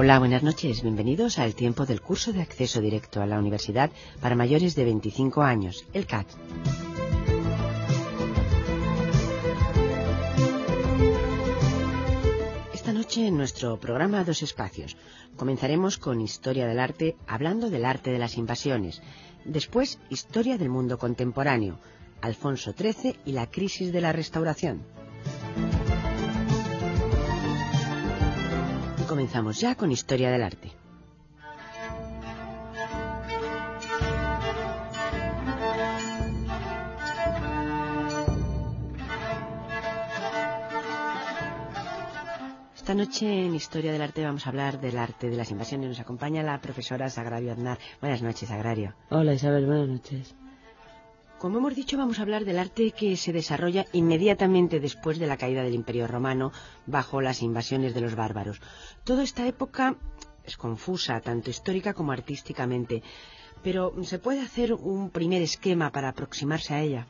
Hola, buenas noches. Bienvenidos al tiempo del curso de acceso directo a la universidad para mayores de 25 años, el CAT. Esta noche en nuestro programa Dos Espacios comenzaremos con Historia del Arte, hablando del arte de las invasiones. Después, Historia del mundo contemporáneo, Alfonso XIII y la crisis de la Restauración. Comenzamos ya con Historia del Arte. Esta noche en Historia del Arte vamos a hablar del arte de las invasiones. Nos acompaña la profesora Sagrario Aznar. Buenas noches, Sagrario. Hola, Isabel, buenas noches. Como hemos dicho, vamos a hablar del arte que se desarrolla inmediatamente después de la caída del Imperio Romano bajo las invasiones de los bárbaros. Toda esta época es confusa, tanto histórica como artísticamente, pero ¿se puede hacer un primer esquema para aproximarse a ella?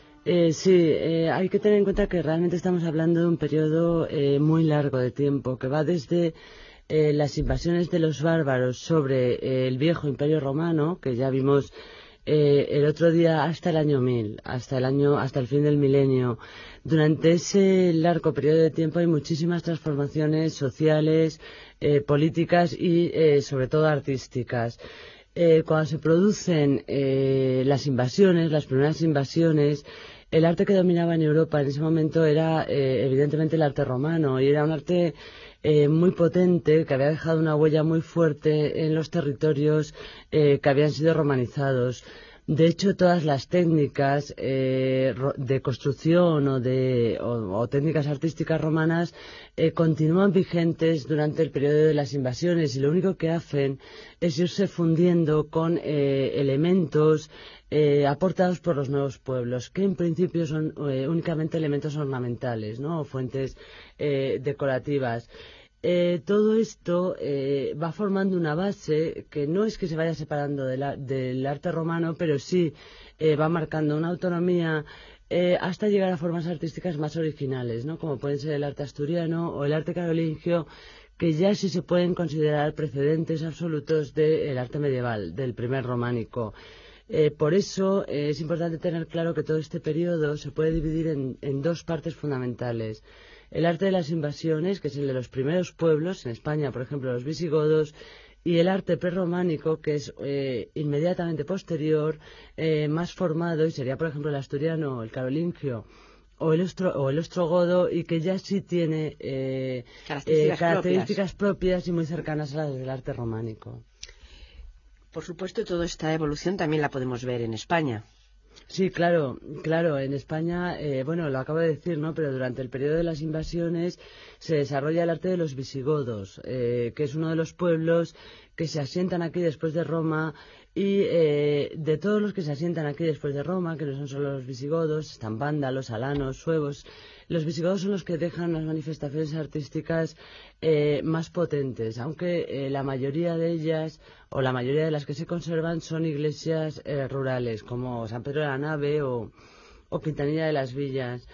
Hay que tener en cuenta que realmente estamos hablando de un periodo muy largo de tiempo, que va desde las invasiones de los bárbaros sobre el viejo Imperio Romano, que ya vimos el otro día, hasta el año 1000, hasta el fin del milenio. Durante ese largo periodo de tiempo hay muchísimas transformaciones sociales, políticas y sobre todo artísticas. Cuando se producen las primeras invasiones, el arte que dominaba en Europa en ese momento era evidentemente el arte romano, y era un arte muy potente, que había dejado una huella muy fuerte en los territorios que habían sido romanizados. De hecho, todas las técnicas de construcción o técnicas artísticas romanas continúan vigentes durante el periodo de las invasiones, y lo único que hacen es irse fundiendo con elementos aportados por los nuevos pueblos, que en principio son únicamente elementos ornamentales, ¿no? O fuentes decorativas. Todo esto va formando una base que no es que se vaya separando del arte romano, pero sí va marcando una autonomía hasta llegar a formas artísticas más originales, ¿no? Como pueden ser el arte asturiano o el arte carolingio, que ya sí se pueden considerar precedentes absolutos del arte medieval, del primer románico. Por eso es importante tener claro que todo este periodo se puede dividir en dos partes fundamentales. El arte de las invasiones, que es el de los primeros pueblos, en España, por ejemplo, los visigodos, y el arte prerrománico, que es inmediatamente posterior, más formado, y sería, por ejemplo, el asturiano, el carolingio o el ostrogodo, y que ya sí tiene características propias y muy cercanas a las del arte románico. Por supuesto, toda esta evolución también la podemos ver en España. Sí, claro, en España, lo acabo de decir, ¿no? Pero durante el periodo de las invasiones se desarrolla el arte de los visigodos, que es uno de los pueblos que se asientan aquí después de Roma, y de todos los que se asientan aquí después de Roma, que no son solo los visigodos, están vándalos, alanos, suevos. Los visigodos son los que dejan las manifestaciones artísticas más potentes, aunque la mayoría de ellas, o la mayoría de las que se conservan, son iglesias rurales, como San Pedro de la Nave o Quintanilla de las Villas.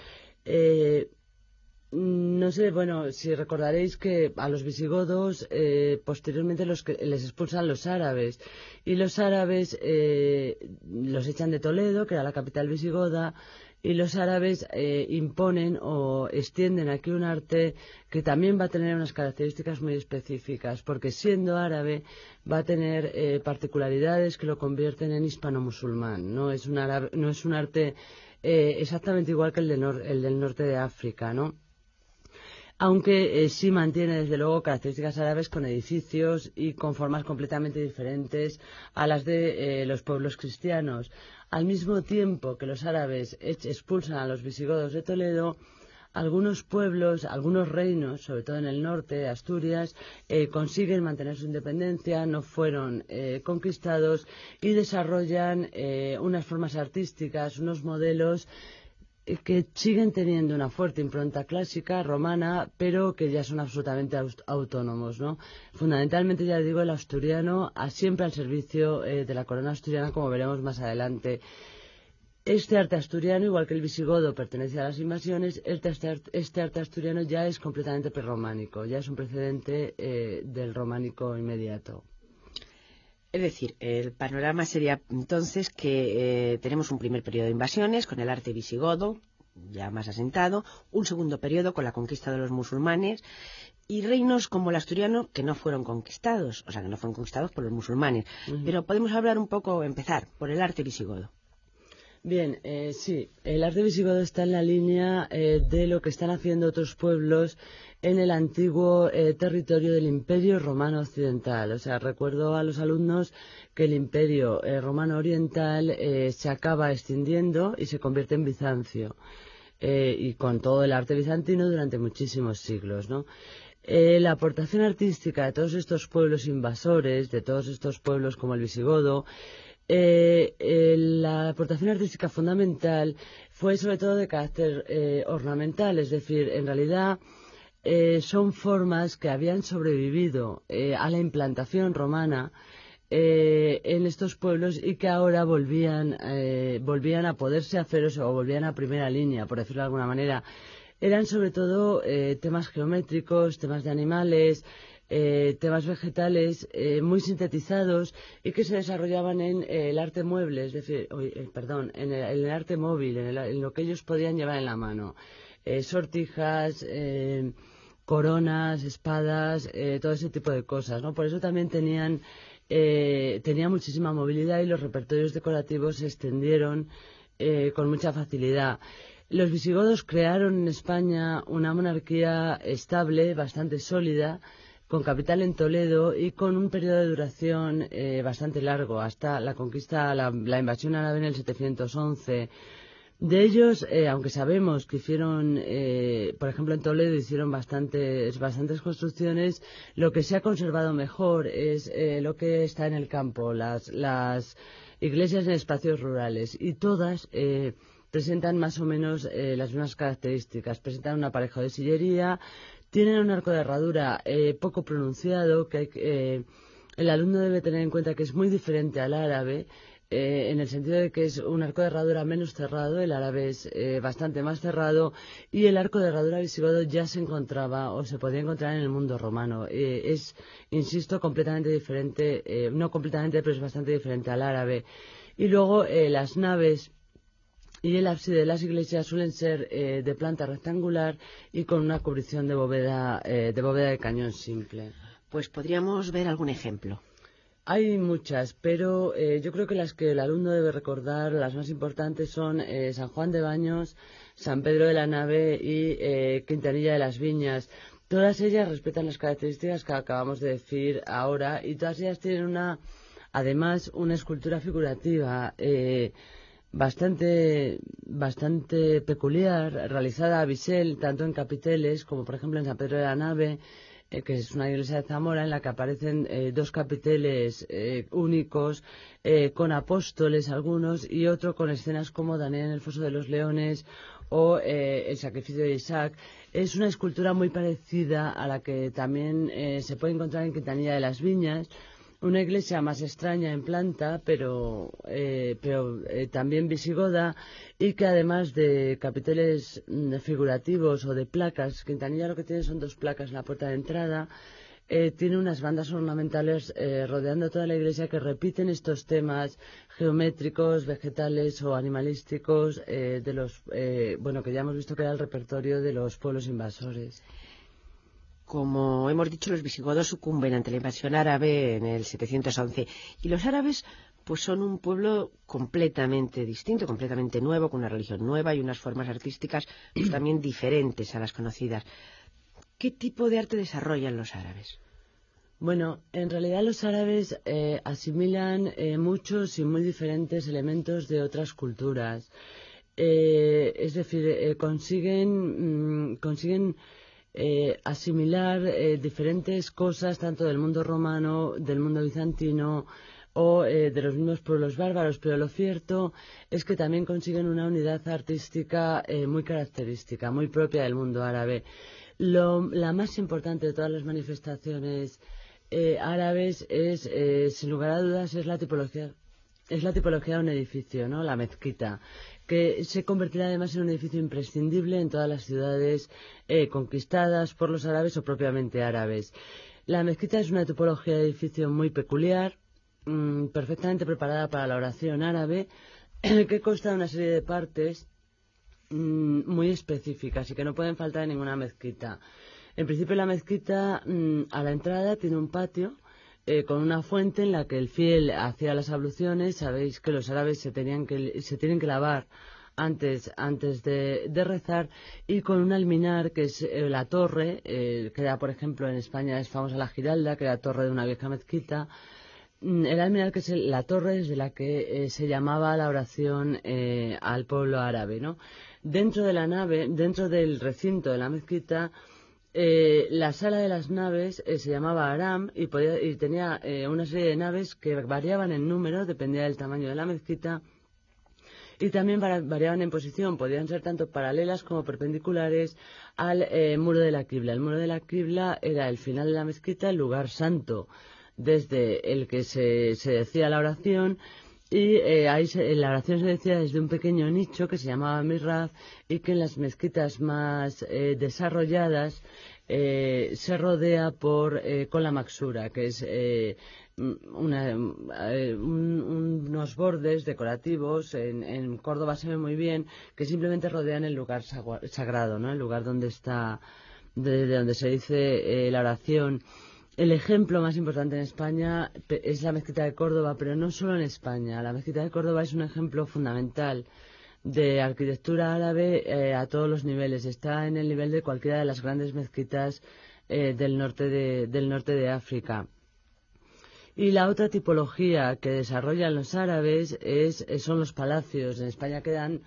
No sé, si recordaréis que a los visigodos posteriormente les expulsan los árabes, y los árabes los echan de Toledo, que era la capital visigoda, y los árabes imponen o extienden aquí un arte que también va a tener unas características muy específicas, porque siendo árabe va a tener particularidades que lo convierten en hispano-musulmán. No es un arte exactamente igual que el del norte de África, ¿no? Aunque sí mantiene desde luego características árabes, con edificios y con formas completamente diferentes a las de los pueblos cristianos. Al mismo tiempo que los árabes expulsan a los visigodos de Toledo, algunos pueblos, algunos reinos, sobre todo en el norte, Asturias, consiguen mantener su independencia, no fueron conquistados, y desarrollan unas formas artísticas, unos modelos que siguen teniendo una fuerte impronta clásica romana, pero que ya son absolutamente autónomos, ¿no? Fundamentalmente, ya digo, el asturiano, siempre al servicio de la corona asturiana, como veremos más adelante. Este arte asturiano, igual que el visigodo, pertenece a las invasiones. Este arte asturiano ya es completamente prerrománico, ya es un precedente del románico inmediato. Es decir, el panorama sería entonces que tenemos un primer periodo de invasiones con el arte visigodo, ya más asentado, un segundo periodo con la conquista de los musulmanes y reinos como el asturiano que no fueron conquistados, o sea, que no fueron conquistados por los musulmanes. Pero podemos hablar un poco, empezar por el arte visigodo. Bien, sí, el arte visigodo está en la línea de lo que están haciendo otros pueblos en el antiguo territorio del Imperio Romano Occidental. O sea, recuerdo a los alumnos que el Imperio Romano Oriental se acaba extendiendo y se convierte en Bizancio, y con todo el arte bizantino durante muchísimos siglos, ¿no? La aportación artística de todos estos pueblos invasores, de todos estos pueblos como el visigodo, la aportación artística fundamental fue sobre todo de carácter ornamental, es decir, en realidad son formas que habían sobrevivido a la implantación romana en estos pueblos y que ahora volvían a poderse hacer o volvían a primera línea, por decirlo de alguna manera. Eran sobre todo temas geométricos, temas de animales, temas vegetales muy sintetizados y que se desarrollaban en el arte mueble, es decir, en el arte móvil, en lo que ellos podían llevar en la mano. Sortijas, coronas, espadas, todo ese tipo de cosas, ¿no? Por eso también tenía muchísima movilidad y los repertorios decorativos se extendieron con mucha facilidad. Los visigodos crearon en España una monarquía estable, bastante sólida, con capital en Toledo y con un periodo de duración bastante largo, hasta la conquista, la invasión árabe en el 711. De ellos, aunque sabemos que hicieron, por ejemplo en Toledo hicieron bastantes construcciones, lo que se ha conservado mejor es lo que está en el campo, las iglesias en espacios rurales, y todas presentan más o menos las mismas características. Presentan un aparejo de sillería, tienen un arco de herradura poco pronunciado, que el alumno debe tener en cuenta que es muy diferente al árabe, en el sentido de que es un arco de herradura menos cerrado. El árabe es bastante más cerrado, y el arco de herradura visigodo ya se encontraba o se podía encontrar en el mundo romano. Es, insisto, completamente diferente, no completamente, pero es bastante diferente al árabe. Y luego las naves y el ábside de las iglesias suelen ser de planta rectangular y con una cubrición de bóveda de cañón simple. Pues podríamos ver algún ejemplo. Hay muchas, pero yo creo que las que el alumno debe recordar, las más importantes, son San Juan de Baños, San Pedro de la Nave y Quintanilla de las Viñas. Todas ellas respetan las características que acabamos de decir ahora, y todas ellas tienen además una escultura figurativa bastante peculiar, realizada a bisel, tanto en capiteles como por ejemplo en San Pedro de la Nave, que es una iglesia de Zamora en la que aparecen dos capiteles únicos, con apóstoles algunos, y otro con escenas como Daniel en el foso de los leones o el sacrificio de Isaac. Es una escultura muy parecida a la que también se puede encontrar en Quintanilla de las Viñas, una iglesia más extraña en planta, pero también visigoda, y que además de capiteles figurativos o de placas, Quintanilla lo que tiene son dos placas en la puerta de entrada, tiene unas bandas ornamentales rodeando toda la iglesia que repiten estos temas geométricos, vegetales o animalísticos que ya hemos visto que era el repertorio de los pueblos invasores. Como hemos dicho, los visigodos sucumben ante la invasión árabe en el 711, y los árabes pues son un pueblo completamente distinto, completamente nuevo, con una religión nueva y unas formas artísticas pues también diferentes a las conocidas. ¿Qué tipo de arte desarrollan los árabes? Bueno, en realidad los árabes asimilan muchos y muy diferentes elementos de otras culturas. Es decir, consiguen asimilar diferentes cosas tanto del mundo romano, del mundo bizantino o de los mismos pueblos bárbaros, pero lo cierto es que también consiguen una unidad artística muy característica, muy propia del mundo árabe. La más importante de todas las manifestaciones árabes sin lugar a dudas, es la tipología de un edificio, ¿no? La mezquita, que se convertirá además en un edificio imprescindible en todas las ciudades conquistadas por los árabes o propiamente árabes. La mezquita es una tipología de edificio muy peculiar, perfectamente preparada para la oración árabe, que consta de una serie de partes muy específicas y que no pueden faltar en ninguna mezquita. En principio la mezquita a la entrada tiene un patio con una fuente en la que el fiel hacía las abluciones. Sabéis que los árabes se tienen que lavar antes de rezar, y con un alminar que es la torre, que era, por ejemplo, en España es famosa la Giralda, que era la torre de una vieja mezquita. El alminar, que es la torre desde la que se llamaba la oración al pueblo árabe, ¿no? Dentro de la nave, dentro del recinto de la mezquita, la sala de las naves se llamaba Aram y tenía una serie de naves que variaban en número, dependía del tamaño de la mezquita, y también variaban en posición, podían ser tanto paralelas como perpendiculares al muro de la qibla. El muro de la qibla era el final de la mezquita, el lugar santo desde el que se decía la oración, y ahí la oración se decía desde un pequeño nicho que se llamaba mihrab, y que en las mezquitas más desarrolladas se rodea con la maksura, que es unos bordes decorativos. En Córdoba se ve muy bien, que simplemente rodean el lugar sagrado, ¿no? El lugar donde desde donde se dice la oración. El ejemplo más importante en España es la mezquita de Córdoba, pero no solo en España. La mezquita de Córdoba es un ejemplo fundamental de arquitectura árabe a todos los niveles. Está en el nivel de cualquiera de las grandes mezquitas del norte de África. Y la otra tipología que desarrollan los árabes son los palacios. En España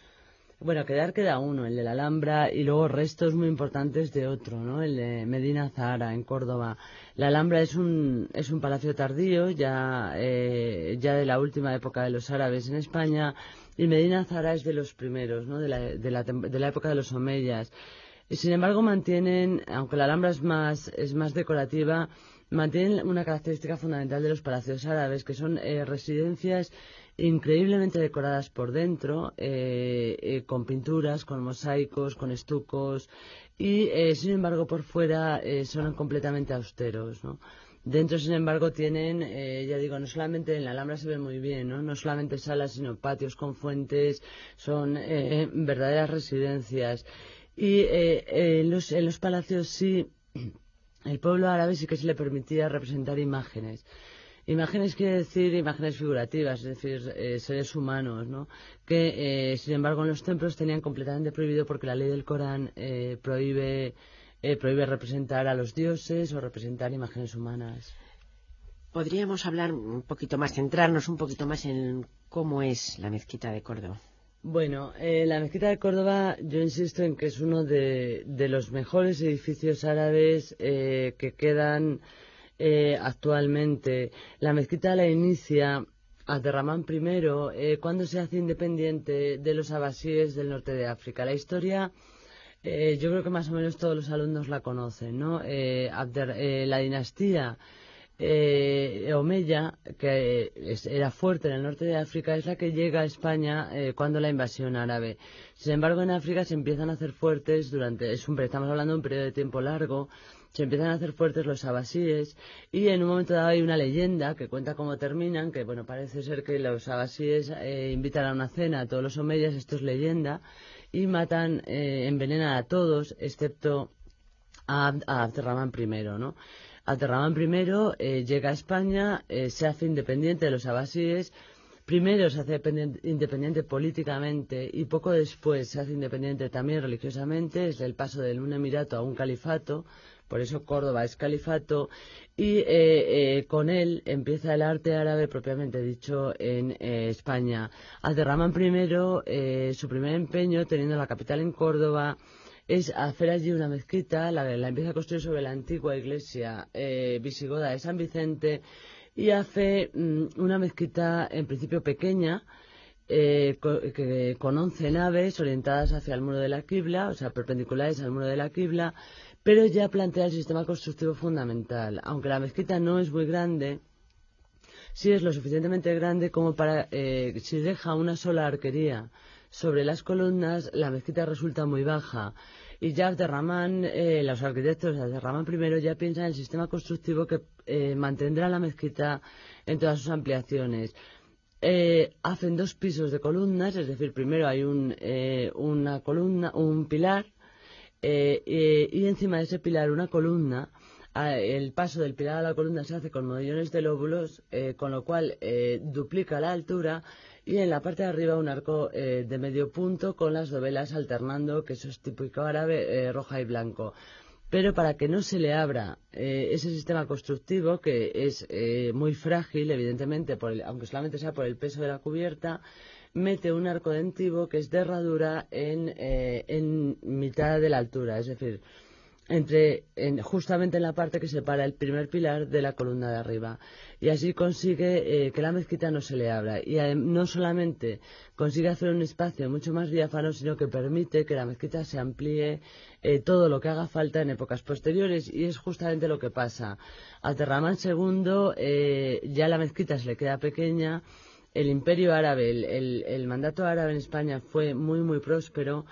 queda uno, el de la Alhambra, y luego restos muy importantes de otro, ¿no? El de Medina Zahara, en Córdoba. La Alhambra es un palacio tardío, ya de la última época de los árabes en España, y Medina Zahara es de los primeros, ¿no? De la época de los omeyas. Y sin embargo aunque la Alhambra es más decorativa, mantienen una característica fundamental de los palacios árabes, que son residencias increíblemente decoradas por dentro, con pinturas, con mosaicos, con estucos, y sin embargo por fuera son completamente austeros, ¿no? Dentro, sin embargo, tienen, ya digo, no solamente en la Alhambra se ve muy bien, ¿no? No solamente salas, sino patios con fuentes, son verdaderas residencias. Y en los palacios sí, el pueblo árabe sí que se le permitía representar imágenes. Imágenes quiere decir imágenes figurativas, es decir, seres humanos, ¿no? Que, sin embargo, en los templos tenían completamente prohibido, porque la ley del Corán prohíbe representar a los dioses o representar imágenes humanas. Podríamos hablar un poquito más, centrarnos un poquito más en cómo es la mezquita de Córdoba. Bueno, la mezquita de Córdoba, yo insisto en que es uno de los mejores edificios árabes que quedan actualmente. La mezquita la inicia Abderramán I cuando se hace independiente de los abasíes del norte de África. La historia, yo creo que más o menos todos los alumnos la conocen, ¿no? La dinastía Omeya, que era fuerte en el norte de África, es la que llega a España cuando la invasión árabe. Sin embargo, en África se empiezan a hacer fuertes estamos hablando de un periodo de tiempo largo. Se empiezan a hacer fuertes los abasíes, y en un momento dado hay una leyenda que cuenta cómo terminan, que bueno, parece ser que los abasíes invitan a una cena a todos los omeyas, esto es leyenda, y envenenan a todos, excepto a Abderramán I, ¿no? Abderramán I llega a España, se hace independiente de los abasíes. Primero se hace independiente políticamente y poco después se hace independiente también religiosamente. Es el paso de un emirato a un califato. Por eso Córdoba es califato, y con él empieza el arte árabe propiamente dicho en España. Abderramán I, su primer empeño, teniendo la capital en Córdoba, es hacer allí una mezquita. La empieza a construir sobre la antigua iglesia visigoda de San Vicente, y hace una mezquita en principio pequeña, con 11 naves orientadas hacia el muro de la qibla, o sea, perpendiculares al muro de la qibla, pero ya plantea el sistema constructivo fundamental. Aunque la mezquita no es muy grande, sí es lo suficientemente grande como para, si deja una sola arquería sobre las columnas, la mezquita resulta muy baja. Y ya Abderramán, los arquitectos de Abderramán I ya piensan en el sistema constructivo que mantendrá la mezquita en todas sus ampliaciones. Hacen 2 pisos de columnas, es decir, primero hay una columna, un pilar, y encima de ese pilar una columna. El paso del pilar a la columna se hace con modillones de lóbulos, con lo cual duplica la altura, y en la parte de arriba un arco de medio punto con las dovelas alternando, que eso es típico árabe, roja y blanco. Pero para que no se le abra ese sistema constructivo, que es muy frágil, evidentemente, aunque solamente sea por el peso de la cubierta, mete un arco dentivo que es de herradura en mitad de la altura, es decir, justamente en la parte que separa el primer pilar de la columna de arriba, y así consigue que la mezquita no se le abra, y no solamente consigue hacer un espacio mucho más diáfano, sino que permite que la mezquita se amplíe todo lo que haga falta en épocas posteriores, y es justamente lo que pasa. A Abderramán II ya la mezquita se le queda pequeña. El imperio árabe, el mandato árabe en España fue muy próspero.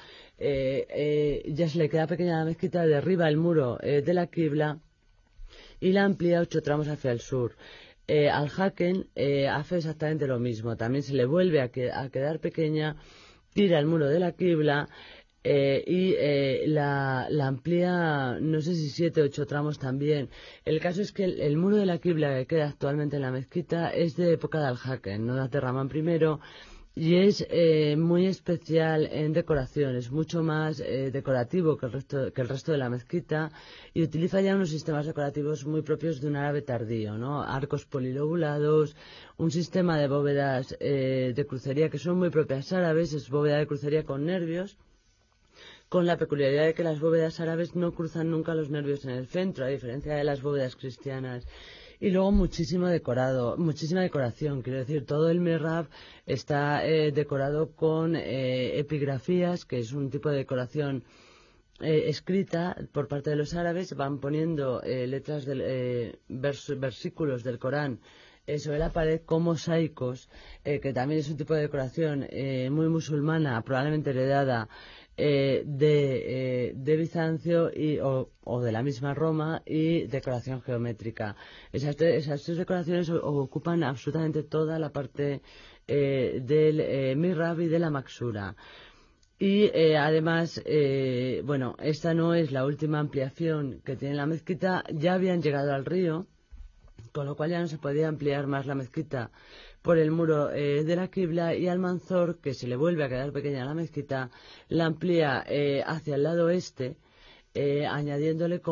Ya se le queda pequeña la mezquita, derriba el muro de la quibla y la amplía 8 tramos hacia el sur. Al-Hakem hace exactamente lo mismo, también se le vuelve a quedar pequeña, tira el muro de la quibla y la amplía, no sé si 7 o 8 tramos también. El caso es que el muro de la quibla que queda actualmente en la mezquita es de época de Al-Hakem, no de Abderramán I, y es muy especial en decoración, es mucho más decorativo que el resto de la mezquita, y utiliza ya unos sistemas decorativos muy propios de un árabe tardío, ¿no? Arcos polilobulados, un sistema de bóvedas de crucería que son muy propias árabes, es bóveda de crucería con nervios, con la peculiaridad de que las bóvedas árabes no cruzan nunca los nervios en el centro, a diferencia de las bóvedas cristianas. Y luego muchísima decoración, quiero decir, todo el mihrab está decorado con epigrafías, que es un tipo de decoración escrita por parte de los árabes, van poniendo letras versículos del Corán sobre la pared con mosaicos, que también es un tipo de decoración muy musulmana, probablemente heredada de Bizancio o de la misma Roma, y decoración geométrica. Esas 3 decoraciones ocupan absolutamente toda la parte del mihrab y de la maksura. Y además, bueno, esta no es la última ampliación que tiene la mezquita, ya habían llegado al río, con lo cual ya no se podía ampliar más la mezquita por el muro de la quibla, y Almanzor, que se le vuelve a quedar pequeña la mezquita, la amplía hacia el lado este, añadiéndole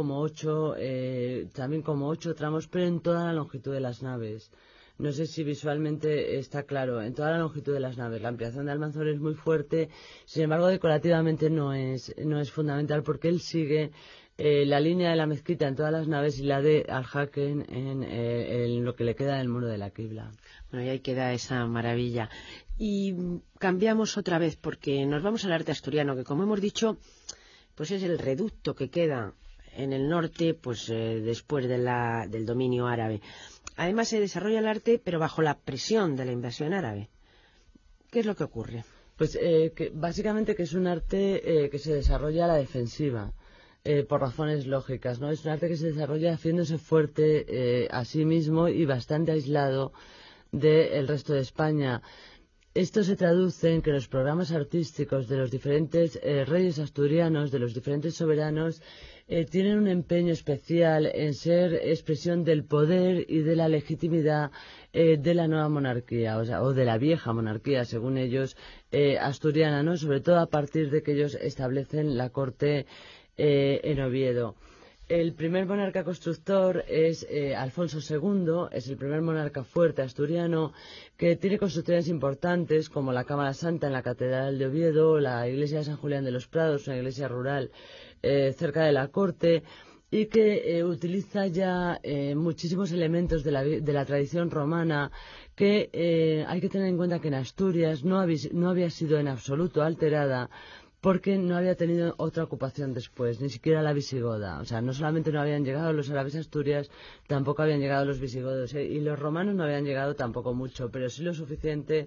también como 8 tramos, pero en toda la longitud de las naves. No sé si visualmente está claro, en toda la longitud de las naves. La ampliación de Almanzor es muy fuerte, sin embargo decorativamente no es fundamental, porque él sigue la línea de la mezquita en todas las naves y la de Al-Hakem en lo que le queda del muro de la quibla. Bueno, y ahí queda esa maravilla. Y cambiamos otra vez, porque nos vamos al arte asturiano, que como hemos dicho, pues es el reducto que queda en el norte, pues después del dominio árabe. Además se desarrolla el arte, pero bajo la presión de la invasión árabe. ¿Qué es lo que ocurre? Pues básicamente que es un arte que se desarrolla a la defensiva. Por razones lógicas, ¿no? Es un arte que se desarrolla haciéndose fuerte a sí mismo y bastante aislado del resto de España. Esto se traduce en que los programas artísticos de los diferentes reyes asturianos, de los diferentes soberanos, tienen un empeño especial en ser expresión del poder y de la legitimidad de la nueva monarquía, o de la vieja monarquía, según ellos, asturiana, ¿no? Sobre todo a partir de que ellos establecen la corte en Oviedo. El primer monarca constructor es Alfonso II, es el primer monarca fuerte asturiano, que tiene construcciones importantes como la Cámara Santa en la Catedral de Oviedo, la iglesia de San Julián de los Prados, una iglesia rural cerca de la corte, y que utiliza ya muchísimos elementos de la tradición romana, que hay que tener en cuenta que en Asturias no había sido en absoluto alterada, porque no había tenido otra ocupación después, ni siquiera la visigoda. O sea, no solamente no habían llegado los árabes a Asturias, tampoco habían llegado los visigodos, y los romanos no habían llegado tampoco mucho, pero sí lo suficiente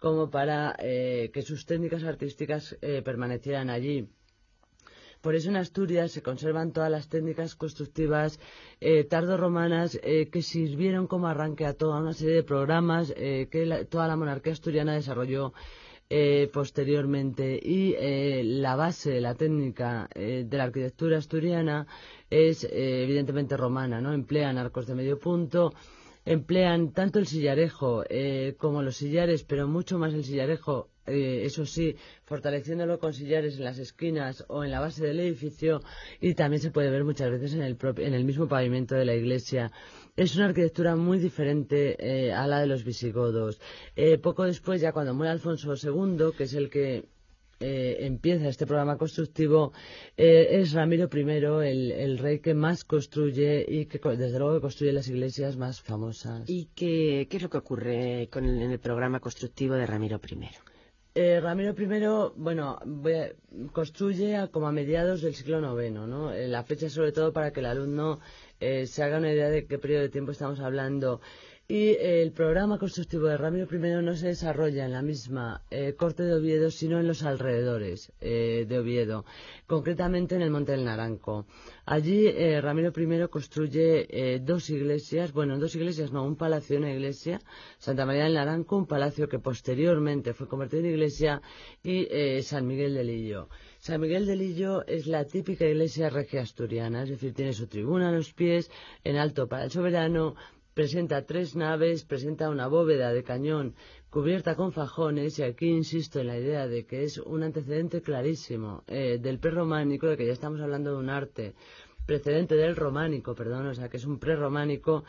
como para que sus técnicas artísticas permanecieran allí. Por eso en Asturias se conservan todas las técnicas constructivas tardorromanas que sirvieron como arranque a toda una serie de programas que toda la monarquía asturiana desarrolló posteriormente. Y la base de la técnica de la arquitectura asturiana es evidentemente romana, ¿no? Emplean arcos de medio punto, emplean tanto el sillarejo como los sillares, pero mucho más el sillarejo, eso sí, fortaleciéndolo con sillares en las esquinas o en la base del edificio, y también se puede ver muchas veces en el mismo pavimento de la iglesia. Es una arquitectura muy diferente a la de los visigodos. Poco después, ya cuando muere Alfonso II, que es el que empieza este programa constructivo, es Ramiro I el rey que más construye y que desde luego construye las iglesias más famosas. ¿Y qué es lo que ocurre en el programa constructivo de Ramiro I? Ramiro I, bueno, construye como a mediados del siglo IX, ¿no? La fecha sobre todo para que el alumno se haga una idea de qué periodo de tiempo estamos hablando. Y el programa constructivo de Ramiro I no se desarrolla en la misma corte de Oviedo, sino en los alrededores de Oviedo, concretamente en el Monte del Naranco. Allí Ramiro I construye dos iglesias, un palacio y una iglesia, Santa María del Naranco, un palacio que posteriormente fue convertido en iglesia, y San Miguel de Lillo. San Miguel de Lillo es la típica iglesia regia asturiana, es decir, tiene su tribuna a los pies, en alto para el soberano. Presenta 3 naves, presenta una bóveda de cañón cubierta con fajones, y aquí insisto en la idea de que es un antecedente clarísimo del prerrománico, de que ya estamos hablando de un arte precedente del románico, o sea que es un prerrománico,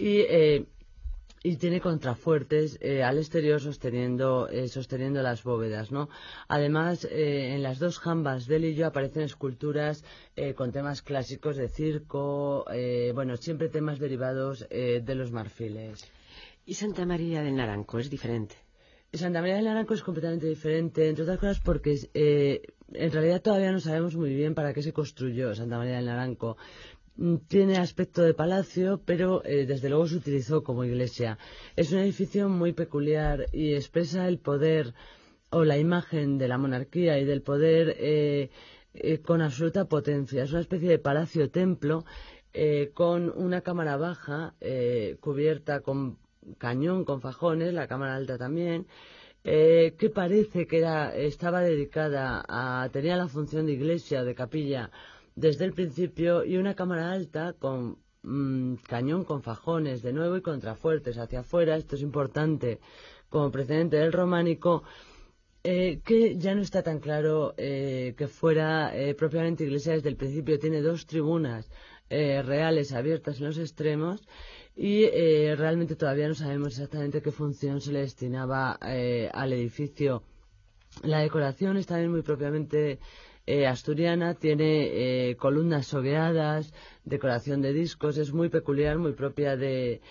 y tiene contrafuertes al exterior sosteniendo las bóvedas, ¿no? Además, en las dos jambas de Lillo aparecen esculturas con temas clásicos de circo, siempre temas derivados de los marfiles. ¿Y Santa María del Naranco es diferente? Santa María del Naranco es completamente diferente, entre otras cosas porque en realidad todavía no sabemos muy bien para qué se construyó Santa María del Naranco. Tiene aspecto de palacio, pero desde luego se utilizó como iglesia. Es un edificio muy peculiar y expresa el poder o la imagen de la monarquía y del poder con absoluta potencia. Es una especie de palacio-templo con una cámara baja cubierta con cañón, con fajones, la cámara alta también, que parece que estaba dedicada tenía la función de iglesia o de capilla desde el principio, y una cámara alta con cañón con fajones de nuevo y contrafuertes hacia afuera. Esto es importante como precedente del románico, que ya no está tan claro que fuera propiamente iglesia desde el principio. Tiene 2 tribunas reales abiertas en los extremos, y realmente todavía no sabemos exactamente qué función se le destinaba al edificio. La decoración es también muy propiamente asturiana, tiene columnas sogueadas, decoración de discos, es muy peculiar, muy propia del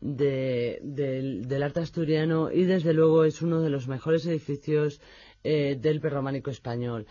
arte asturiano, y desde luego es uno de los mejores edificios del prerrománico español.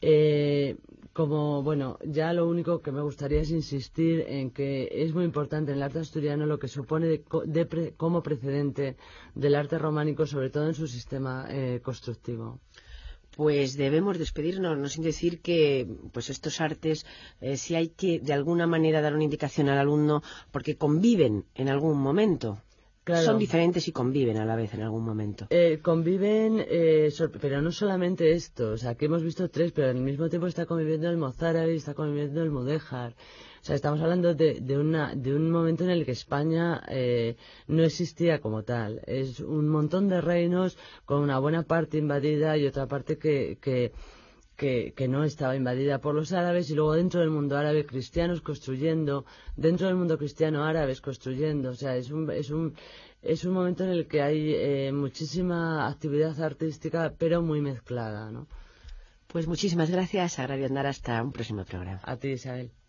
Ya lo único que me gustaría es insistir en que es muy importante en el arte asturiano lo que supone como precedente del arte románico, sobre todo en su sistema constructivo. Pues debemos despedirnos, no sin decir que estos artes, si hay que de alguna manera dar una indicación al alumno, porque conviven en algún momento. Claro. Son diferentes y conviven a la vez en algún momento. Conviven, pero no solamente esto. O sea, aquí hemos visto 3, pero al mismo tiempo está conviviendo el mozárabe y está conviviendo el mudéjar. O sea, estamos hablando de un momento en el que España no existía como tal. Es un montón de reinos con una buena parte invadida y otra parte que no estaba invadida por los árabes, y luego dentro del mundo árabe cristianos construyendo, dentro del mundo cristiano árabes construyendo. O sea, es un momento en el que hay muchísima actividad artística, pero muy mezclada, ¿no? Pues muchísimas gracias, Agrario Andar, hasta un próximo programa. A ti, Isabel.